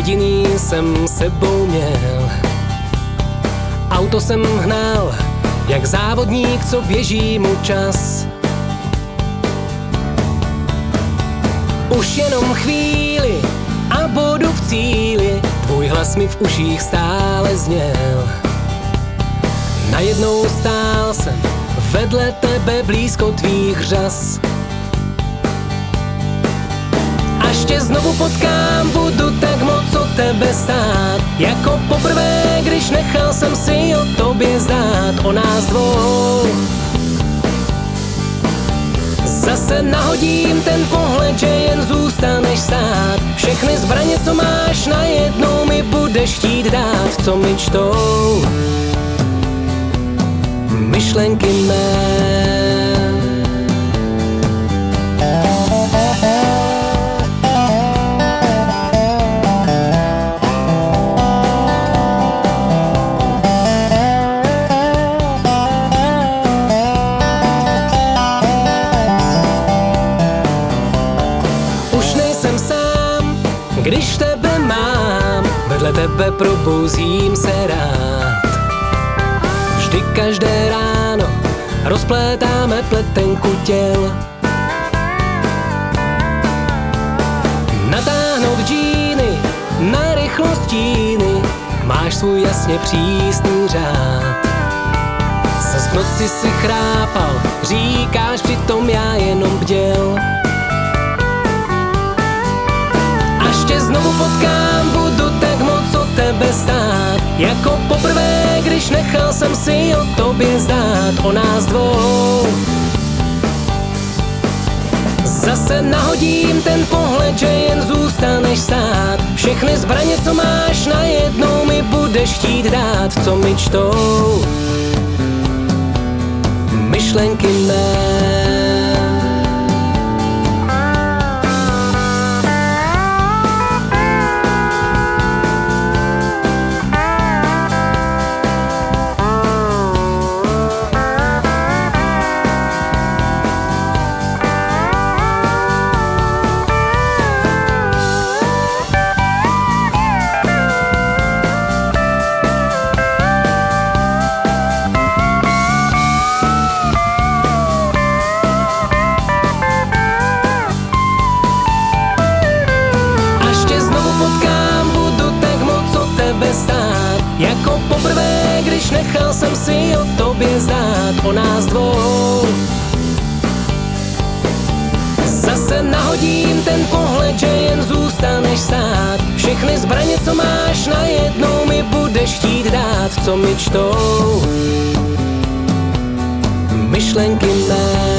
jediný jsem sebou měl. Auto jsem hnal, jak závodník, co běží mu čas. Už jenom chvíli a budu v cíli, tvůj hlas mi v uších stále zněl. Najednou stál jsem vedle tebe blízko tvých řas. Až tě znovu potkám, budu tak moc o tebe stát, jako poprvé, když nechal jsem si o tobě zdát, o nás dvou. Zase nahodím ten pohled, že jen zůstaneš stát. Všechny zbraně, co máš, najednou mi budeš chtít dát. Co mi čtou myšlenky mé. Když tebe mám, vedle tebe probouzím se rád. Vždy každé ráno rozplétáme pletenku těl. Natáhnout džíny na rychlost stíny, máš svůj jasně přísný řád. Zas v noci si chrápal, říkáš, přitom já jenom bděl. Až tě znovu potkám, budu tak moc o tebe stát, jako poprvé, když nechal jsem si o tobě zdát, o nás dvou. Zase nahodím ten pohled, že jen zůstaneš stát. Všechny zbraně, co máš, najednou mi budeš chtít dát. Co mi čtou myšlenky mé. Jako poprvé, když nechal jsem si o tobě zdát, o nás dvou. Zase nahodím ten pohled, že jen zůstaneš stát. Všechny zbraně, co máš, najednou mi budeš chtít dát. Co mi čtou myšlenky mé.